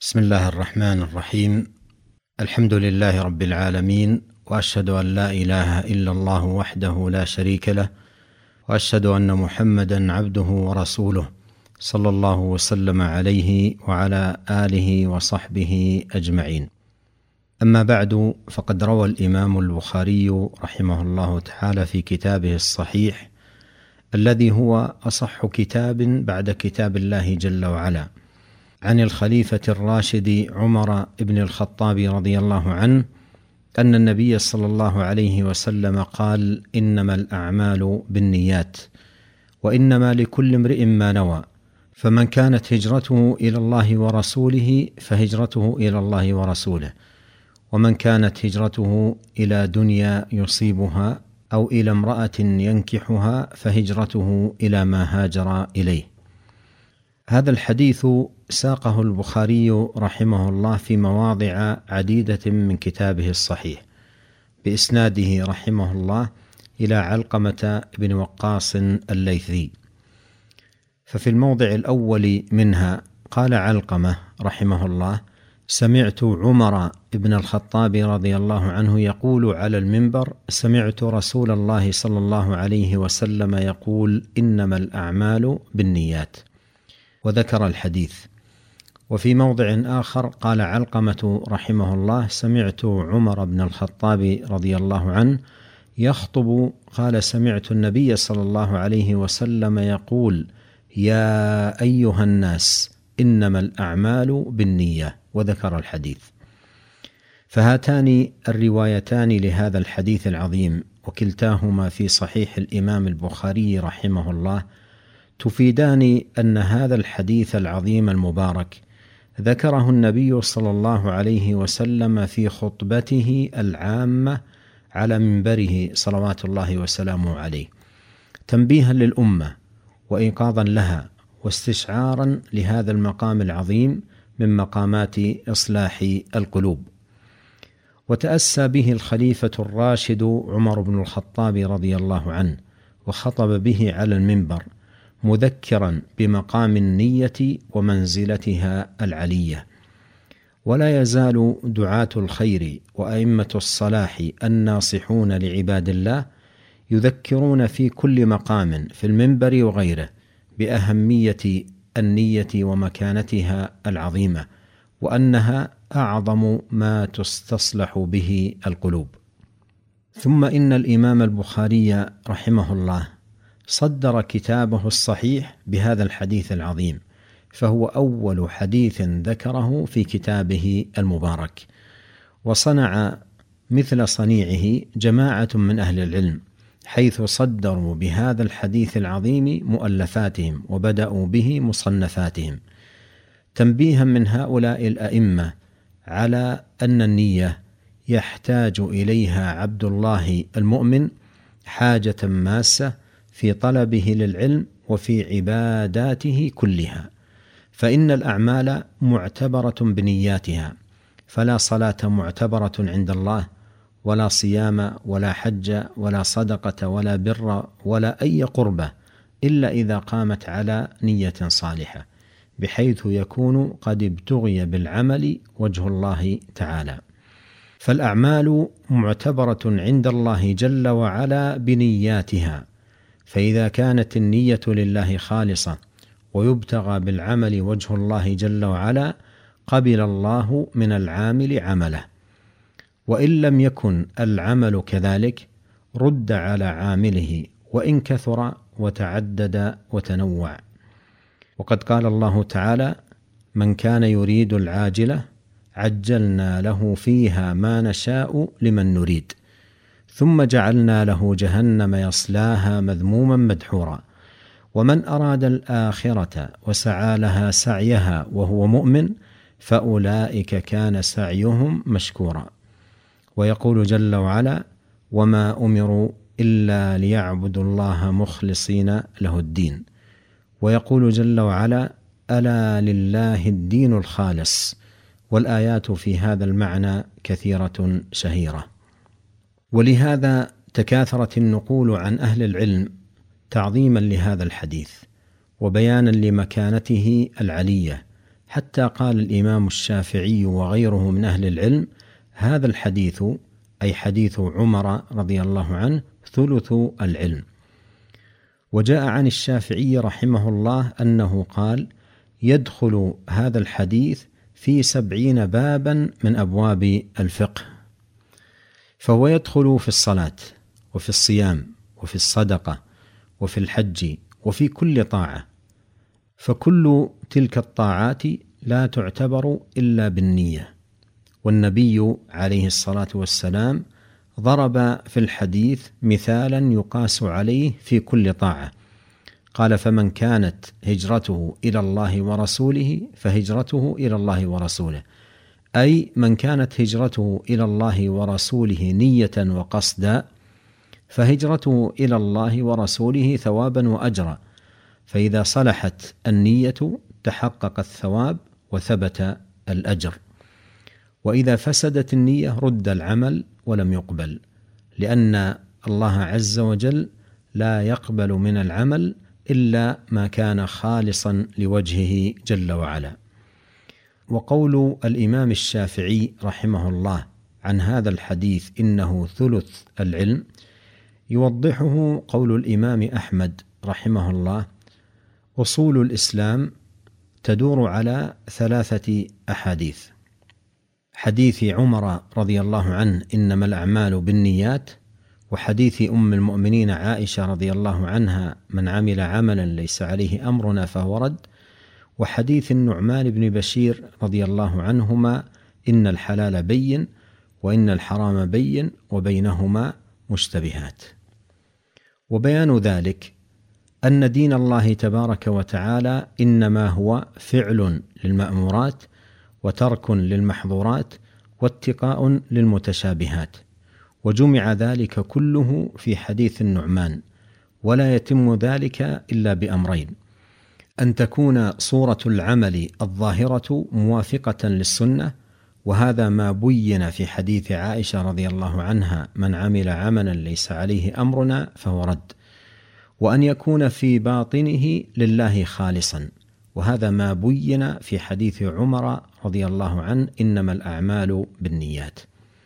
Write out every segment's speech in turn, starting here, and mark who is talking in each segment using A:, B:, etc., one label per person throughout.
A: بسم الله الرحمن الرحيم. الحمد لله رب العالمين، وأشهد أن لا إله إلا الله وحده لا شريك له، وأشهد أن محمدا عبده ورسوله صلى الله وسلم عليه وعلى آله وصحبه أجمعين. أما بعد، فقد روى الإمام البخاري رحمه الله تعالى في كتابه الصحيح الذي هو أصح كتاب بعد كتاب الله جل وعلا عن الخليفة الراشد عمر بن الخطاب رضي الله عنه أن النبي صلى الله عليه وسلم قال: إنما الأعمال بالنيات، وإنما لكل امرئ ما نوى، فمن كانت هجرته إلى الله ورسوله فهجرته إلى الله ورسوله، ومن كانت هجرته إلى دنيا يصيبها أو إلى امرأة ينكحها فهجرته إلى ما هاجر إليه. هذا الحديث ساقه البخاري رحمه الله في مواضع عديدة من كتابه الصحيح بإسناده رحمه الله إلى علقمة بن وقاص الليثي. ففي الموضع الأول منها قال علقمة رحمه الله: سمعت عمر بن الخطاب رضي الله عنه يقول على المنبر: سمعت رسول الله صلى الله عليه وسلم يقول: إنما الأعمال بالنيات، وذكر الحديث. وفي موضع آخر قال علقمة رحمه الله: سمعت عمر بن الخطاب رضي الله عنه يخطب قال: سمعت النبي صلى الله عليه وسلم يقول: يا أيها الناس إنما الأعمال بالنية، وذكر الحديث. فهاتان الروايتان لهذا الحديث العظيم، وكلتاهما في صحيح الإمام البخاري رحمه الله، تفيدان أن هذا الحديث العظيم المبارك ذكره النبي صلى الله عليه وسلم في خطبته العامة على منبره صلوات الله وسلامه عليه، تنبيها للأمة وإيقاظا لها واستشعارا لهذا المقام العظيم من مقامات إصلاح القلوب. وتأسى به الخليفة الراشد عمر بن الخطاب رضي الله عنه، وخطب به على المنبر مذكرا بمقام النية ومنزلتها العلية. ولا يزال دعاة الخير وأئمة الصلاح الناصحون لعباد الله يذكرون في كل مقام في المنبر وغيره بأهمية النية ومكانتها العظيمة، وأنها أعظم ما تستصلح به القلوب. ثم إن الإمام البخاري رحمه الله صدر كتابه الصحيح بهذا الحديث العظيم، فهو أول حديث ذكره في كتابه المبارك. وصنع مثل صنيعه جماعة من أهل العلم، حيث صدروا بهذا الحديث العظيم مؤلفاتهم وبدأوا به مصنفاتهم، تنبيها من هؤلاء الأئمة على أن النية يحتاج إليها عبد الله المؤمن حاجة ماسة في طلبه للعلم وفي عباداته كلها. فإن الأعمال معتبرة بنياتها، فلا صلاة معتبرة عند الله، ولا صيام، ولا حج، ولا صدقة، ولا بر، ولا أي قربة إلا إذا قامت على نية صالحة، بحيث يكون قد ابتغي بالعمل وجه الله تعالى. فالأعمال معتبرة عند الله جل وعلا بنياتها، فإذا كانت النية لله خالصة ويبتغى بالعمل وجه الله جل وعلا قبل الله من العامل عمله. وإن لم يكن العمل كذلك رد على عامله وإن كثر وتعدد وتنوع. وقد قال الله تعالى: من كان يريد العاجلة عجلنا له فيها ما نشاء لمن نريد ثم جعلنا له جهنم يصلاها مذموما مدحورا ومن أراد الآخرة وسعى لها سعيها وهو مؤمن فأولئك كان سعيهم مشكورا. ويقول جل وعلا: وما أمروا إلا ليعبدوا الله مخلصين له الدين. ويقول جل وعلا: ألا لله الدين الخالص. والآيات في هذا المعنى كثيرة شهيرة. ولهذا تكاثرت النقول عن أهل العلم تعظيما لهذا الحديث وبيانا لمكانته العلية، حتى قال الإمام الشافعي وغيره من أهل العلم: هذا الحديث، أي حديث عمر رضي الله عنه، ثلث العلم. وجاء عن الشافعي رحمه الله أنه قال: يدخل هذا الحديث في 70 بابا من أبواب الفقه، فهو يدخل في الصلاة وفي الصيام وفي الصدقة وفي الحج وفي كل طاعة، فكل تلك الطاعات لا تعتبر إلا بالنية. والنبي عليه الصلاة والسلام ضرب في الحديث مثالا يقاس عليه في كل طاعة، قال: فمن كانت هجرته إلى الله ورسوله فهجرته إلى الله ورسوله، أي من كانت هجرته إلى الله ورسوله نية وقصدا فهجرته إلى الله ورسوله ثوابا وأجرا، فإذا صلحت النية تحقق الثواب وثبت الأجر، وإذا فسدت النية رد العمل ولم يقبل، لأن الله عز وجل لا يقبل من العمل إلا ما كان خالصا لوجهه جل وعلا. وقول الإمام الشافعي رحمه الله عن هذا الحديث إنه ثلث العلم يوضحه قول الإمام أحمد رحمه الله: أصول الإسلام تدور على 3 أحاديث: حديث عمر رضي الله عنه إنما الأعمال بالنيات، وحديث أم المؤمنين عائشة رضي الله عنها من عمل عملا ليس عليه أمرنا فهو رد، وحديث النعمان بن بشير رضي الله عنهما إن الحلال بين وإن الحرام بين وبينهما مشتبهات. وبيان ذلك أن دين الله تبارك وتعالى إنما هو فعل للمأمورات وترك للمحظورات واتقاء للمتشابهات، وجمع ذلك كله في حديث النعمان، ولا يتم ذلك إلا بأمرين: أن تكون صورة العمل الظاهرة موافقة للسنة، وهذا ما بين في حديث عائشة رضي الله عنها من عمل عملا ليس عليه أمرنا فهو رد، وأن يكون في باطنه لله خالصا، وهذا ما بين في حديث عمر رضي الله عنه إنما الأعمال بالنيات.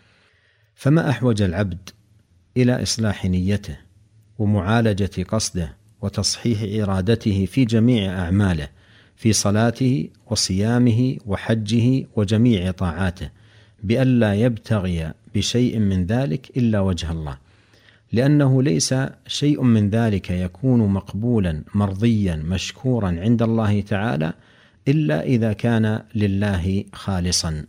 A: فما أحوج العبد إلى إصلاح نيته ومعالجة قصده وتصحيح إرادته في جميع أعماله، في صلاته وصيامه وحجه وجميع طاعاته، بألا يبتغي بشيء من ذلك إلا وجه الله، لأنه ليس شيء من ذلك يكون مقبولا مرضيا مشكورا عند الله تعالى إلا إذا كان لله خالصا.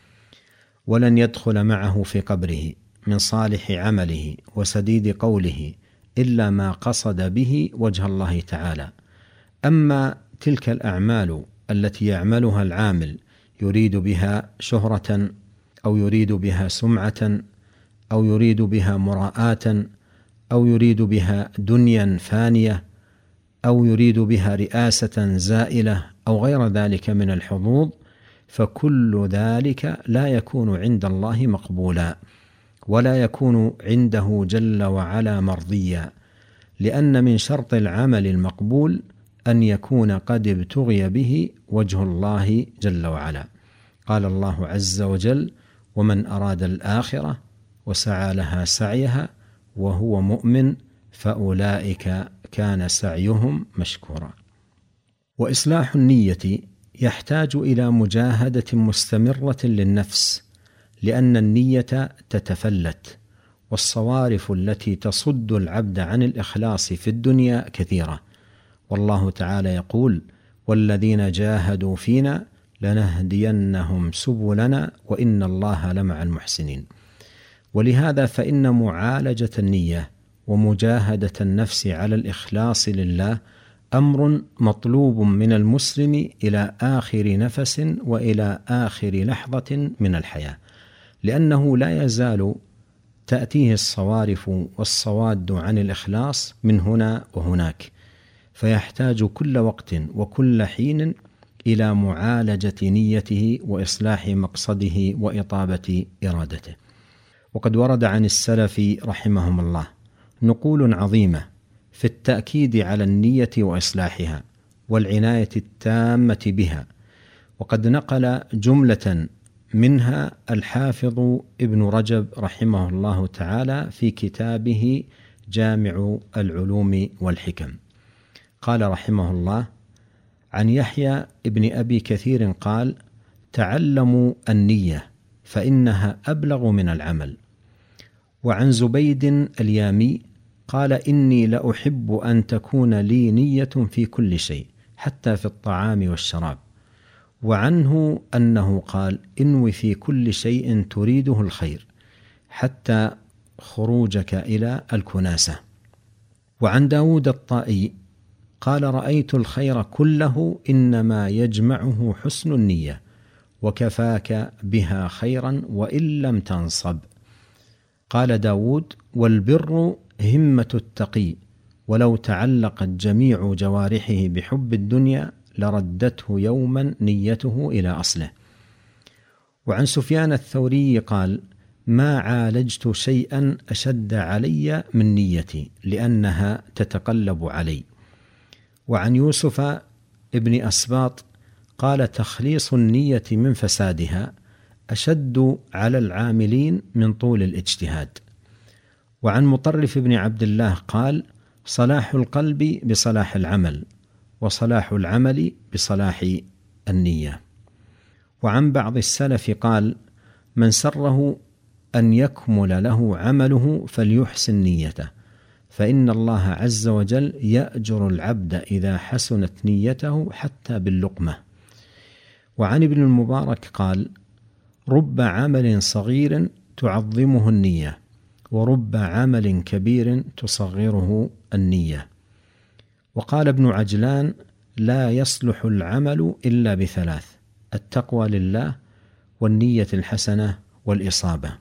A: ولن يدخل معه في قبره من صالح عمله وسديد قوله إلا ما قصد به وجه الله تعالى. أما تلك الأعمال التي يعملها العامل يريد بها شهرة أو يريد بها سمعة أو يريد بها مراءة أو يريد بها دنيا فانية أو يريد بها رئاسة زائلة أو غير ذلك من الحظوظ، فكل ذلك لا يكون عند الله مقبولا ولا يكون عنده جل وعلا مرضيا، لأن من شرط العمل المقبول أن يكون قد ابتغي به وجه الله جل وعلا. قال الله عز وجل: ومن أراد الآخرة وسعى لها سعيها وهو مؤمن فأولئك كان سعيهم مشكورا. وإصلاح النية يحتاج إلى مجاهدة مستمرة للنفس، لأن النية تتفلت، والصوارف التي تصد العبد عن الإخلاص في الدنيا كثيرة، والله تعالى يقول: والذين جاهدوا فينا لنهدينهم سبلنا وإن الله لمع المحسنين. ولهذا فإن معالجة النية ومجاهدة النفس على الإخلاص لله أمر مطلوب من المسلم إلى آخر نفس وإلى آخر لحظة من الحياة، لأنه لا يزال تأتيه الصوارف والصواد عن الإخلاص من هنا وهناك، فيحتاج كل وقت وكل حين إلى معالجة نيته وإصلاح مقصده وإطابة إرادته. وقد ورد عن السلف رحمهم الله نقول عظيمة في التأكيد على النية وإصلاحها والعناية التامة بها، وقد نقل جملة منها الحافظ ابن رجب رحمه الله تعالى في كتابه جامع العلوم والحكم. قال رحمه الله: عن يحيى ابن أبي كثير قال: تعلموا النية فإنها أبلغ من العمل. وعن زبيد اليامي قال: إني لأحب أن تكون لي نية في كل شيء حتى في الطعام والشراب. وعنه أنه قال: انوي في كل شيء تريده الخير حتى خروجك إلى الكناسة. وعن داود الطائي قال: رأيت الخير كله إنما يجمعه حسن النية، وكفاك بها خيرا وإن لم تنصب. قال داود: والبر همة التقي، ولو تعلقت جميع جوارحه بحب الدنيا لردته يوما نيته إلى أصله. وعن سفيان الثوري قال: ما عالجت شيئا أشد علي من نيتي لأنها تتقلب علي. وعن يوسف ابن أسباط قال: تخليص النية من فسادها أشد على العاملين من طول الاجتهاد. وعن مطرف بن عبد الله قال: صلاح القلب بصلاح العمل، وصلاح العمل بصلاح النية. وعن بعض السلف قال: من سره أن يكمل له عمله فليحسن نيته، فإن الله عز وجل يأجر العبد إذا حسنت نيته حتى باللقمة. وعن ابن المبارك قال: رب عمل صغير تعظمه النية، ورب عمل كبير تصغره النية. وقال ابن عجلان: لا يصلح العمل إلا بثلاث: التقوى لله، والنية الحسنة، والإصابة.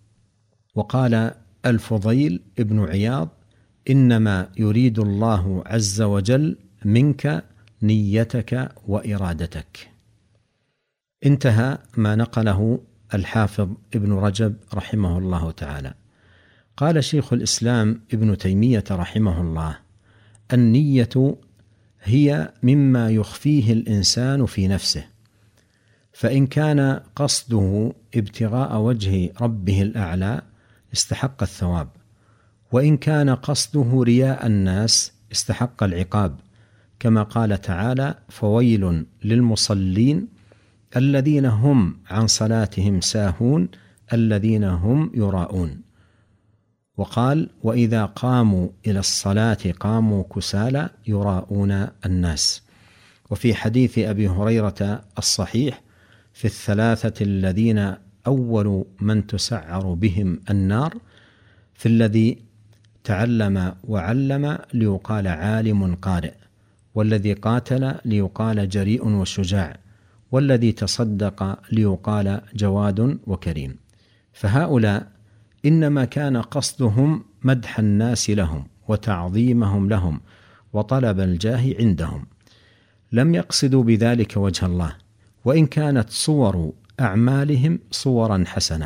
A: وقال الفضيل ابن عياض: إنما يريد الله عز وجل منك نيتك وإرادتك. انتهى ما نقله الحافظ ابن رجب رحمه الله تعالى. قال شيخ الإسلام ابن تيمية رحمه الله: النية هي مما يخفيه الإنسان في نفسه، فإن كان قصده ابتغاء وجه ربه الأعلى استحق الثواب، وإن كان قصده رياء الناس استحق العقاب، كما قال تعالى: فويل للمصلين الذين هم عن صلاتهم ساهون الذين هم يراءون. وقال: وإذا قاموا إلى الصلاة قاموا كسالى يراءون الناس. وفي حديث أبي هريرة الصحيح: في الثلاثة الذين أول من تسعر بهم النار، في الذي تعلم وعلم ليقال عالم قارئ، والذي قاتل ليقال جريء وشجاع، والذي تصدق ليقال جواد وكريم. فهؤلاء إنما كان قصدهم مدح الناس لهم وتعظيمهم لهم وطلب الجاه عندهم، لم يقصدوا بذلك وجه الله، وإن كانت صور أعمالهم صورا حسنة.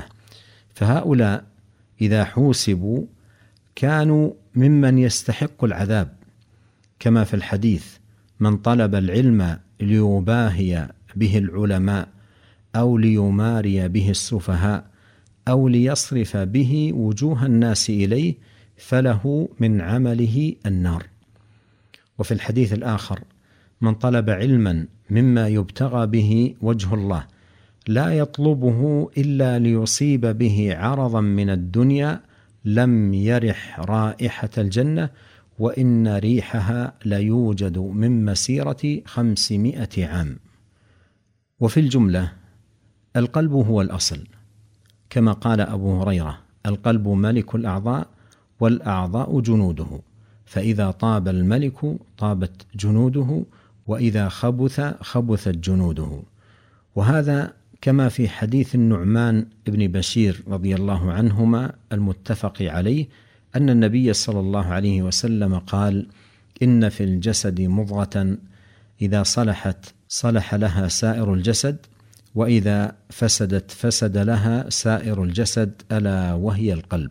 A: فهؤلاء إذا حوسبوا كانوا ممن يستحق العذاب، كما في الحديث: من طلب العلم ليباهي به العلماء أو ليماري به السفهاء أو ليصرف به وجوه الناس إليه فله من عمله النار. وفي الحديث الآخر: من طلب علما مما يبتغى به وجه الله لا يطلبه إلا ليصيب به عرضا من الدنيا لم يرح رائحة الجنة، وإن ريحها ليوجد من مسيرة 500 عام. وفي الجملة القلب هو الأصل، كما قال أبو هريرة: القلب ملك الأعضاء، والأعضاء جنوده، فإذا طاب الملك طابت جنوده، وإذا خبث خبثت جنوده. وهذا كما في حديث النعمان بن بشير رضي الله عنهما المتفق عليه أن النبي صلى الله عليه وسلم قال: إن في الجسد مضغة إذا صلحت صلح لها سائر الجسد، وإذا فسدت فسد لها سائر الجسد، ألا وهي القلب،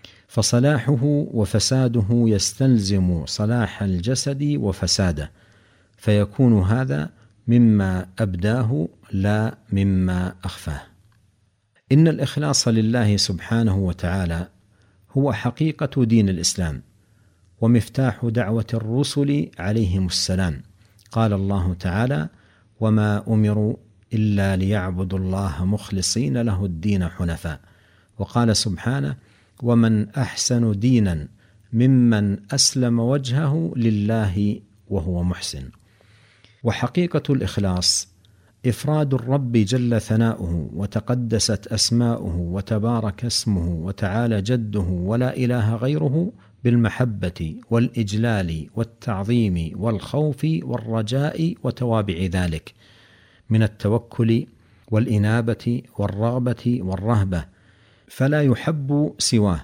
A: فصلاحه وفساده يستلزم صلاح الجسد وفساده، فيكون هذا مما أبداه لا مما أخفاه. إن الإخلاص لله سبحانه وتعالى هو حقيقة دين الإسلام ومفتاح دعوة الرسل عليهم السلام. قال الله تعالى: وما أمروا إلا ليعبدوا الله مخلصين له الدين حنفاء. وقال سبحانه: ومن أحسن دينا ممن أسلم وجهه لله وهو محسن. وحقيقة الإخلاص إفراد الرب جل ثناؤه وتقدست أسماؤه وتبارك اسمه وتعالى جده ولا إله غيره بالمحبة والإجلال والتعظيم والخوف والرجاء وتوابع ذلك من التوكل والإنابة والرغبة والرهبة، فلا يحب سواه،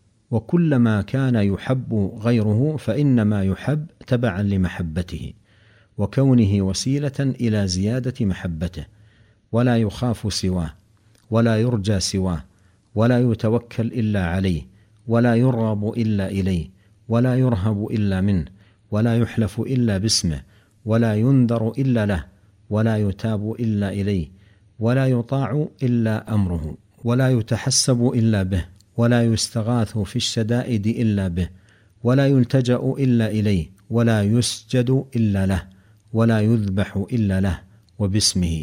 A: وكلما كان يحب غيره فإنما يحب تبعا لمحبته وكونه وسيلة إلى زيادة محبته، ولا يخاف سواه ولا يرجى سواه ولا يتوكل إلا عليه ولا يرغب إلا إليه ولا يرهب إلا منه ولا يحلف إلا باسمه ولا ينذر إلا له ولا يتاب إلا إليه ولا يطاع إلا أمره ولا يتحسب إلا به ولا يستغاث في الشدائد إلا به ولا يلتجأ إلا إليه ولا يسجد إلا له ولا يذبح إلا له وباسمه.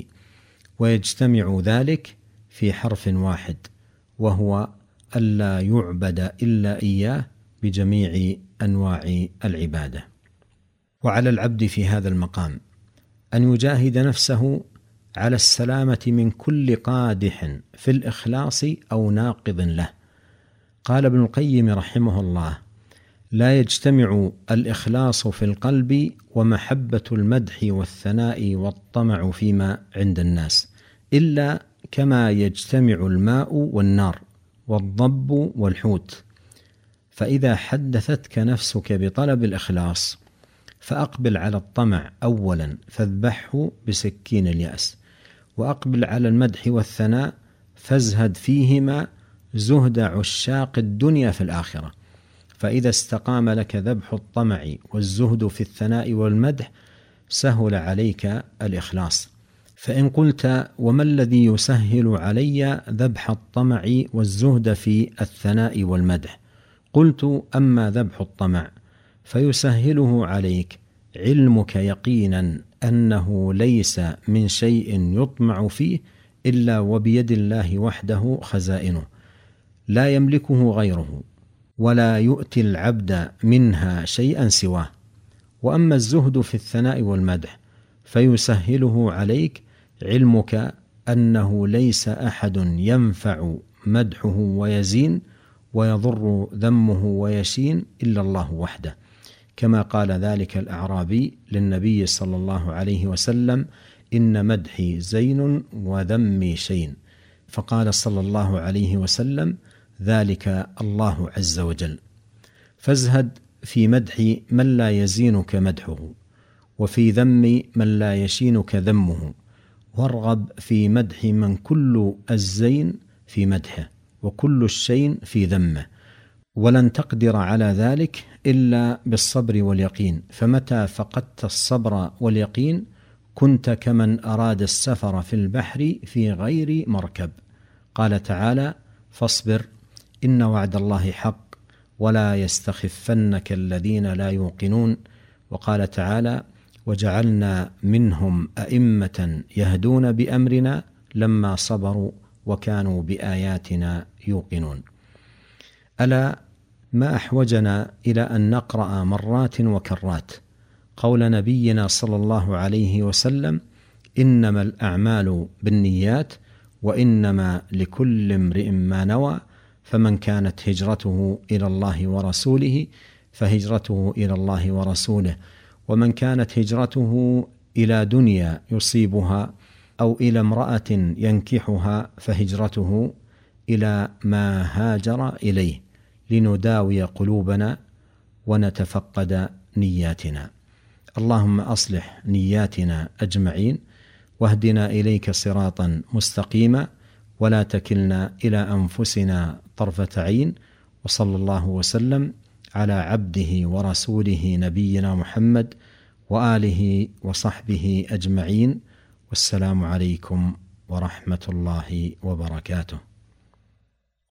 A: ويجتمع ذلك في حرف واحد، وهو ألا يعبد إلا إياه بجميع أنواع العبادة. وعلى العبد في هذا المقام أن يجاهد نفسه على السلامة من كل قادح في الإخلاص أو ناقض له. قال ابن القيم رحمه الله: لا يجتمع الإخلاص في القلب ومحبة المدح والثناء والطمع فيما عند الناس إلا كما يجتمع الماء والنار والضب والحوت. فإذا حدثتك نفسك بطلب الإخلاص فأقبل على الطمع أولا فاذبحه بسكين اليأس، وأقبل على المدح والثناء فازهد فيهما زهد عشاق الدنيا في الآخرة. فإذا استقام لك ذبح الطمع والزهد في الثناء والمدح سهل عليك الإخلاص. فإن قلت: وما الذي يسهل علي ذبح الطمع والزهد في الثناء والمدح؟ قلت: أما ذبح الطمع فيسهله عليك علمك يقينا أنه ليس من شيء يطمع فيه إلا وبيد الله وحده خزائنه، لا يملكه غيره ولا يؤتي العبد منها شيئا سواه. وأما الزهد في الثناء والمدح فيسهله عليك علمك أنه ليس أحد ينفع مدحه ويزين ويضر ذمه ويشين إلا الله وحده، كما قال ذلك الأعرابي للنبي صلى الله عليه وسلم: إن مدحي زين وذمي شين. فقال صلى الله عليه وسلم: ذلك الله عز وجل. فازهد في مدح من لا يزينك مدحه، وفي ذم من لا يشينك ذمه، وارغب في مدح من كل الزين في مدحه وكل الشين في ذمه، ولن تقدر على ذلك إلا بالصبر واليقين. فمتى فقدت الصبر واليقين كنت كمن أراد السفر في البحر في غير مركب. قال تعالى: فاصبر إن وعد الله حق ولا يستخفنك الذين لا يوقنون. وقال تعالى: وجعلنا منهم أئمة يهدون بأمرنا لما صبروا وكانوا بآياتنا يوقنون. ألا ما أحوجنا إلى أن نقرأ مرات وكرات قول نبينا صلى الله عليه وسلم: إنما الأعمال بالنيات وإنما لكل امرئ ما نوى، فمن كانت هجرته إلى الله ورسوله فهجرته إلى الله ورسوله، ومن كانت هجرته إلى دنيا يصيبها أو إلى امرأة ينكحها فهجرته إلى ما هاجر إليه، لنداوي قلوبنا ونتفقد نياتنا. اللهم أصلح نياتنا أجمعين، واهدنا إليك صراطا مستقيما، ولا تكلنا إلى أنفسنا طرفة عين. وصلى الله وسلم على عبده ورسوله نبينا محمد وآله وصحبه أجمعين، والسلام عليكم ورحمة الله وبركاته.